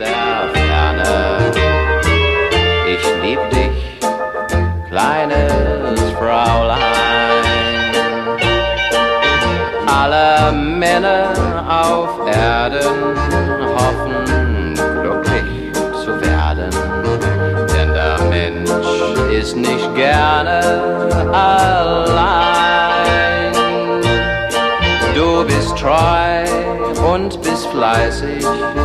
der Ferne. Ich lieb dich, kleines Fraulein. Alle Männer auf Erden hoffen, glücklich zu werden, denn der Mensch ist nicht gerne allein. Du bist treu und bist fleißig,